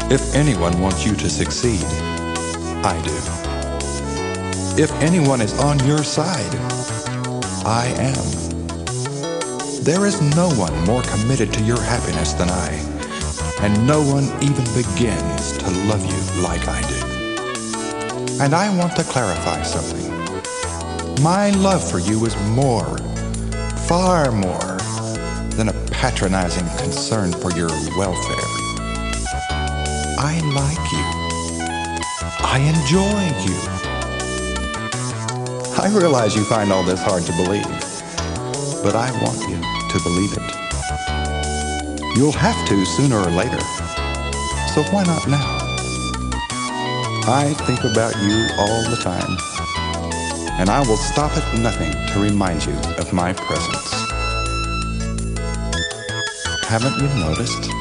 If anyone wants you to succeed, I do. If anyone is on your side, I am. There is no one more committed to your happiness than I, and no one even begins to love you like I do. And I want to clarify something. My love for you is more, far more, than a patronizing concern for your welfare. I like you. I enjoy you. I realize you find all this hard to believe, but I want you to believe it. You'll have to sooner or later, so why not now? I think about you all the time, and I will stop at nothing to remind you of my presence. Haven't you noticed?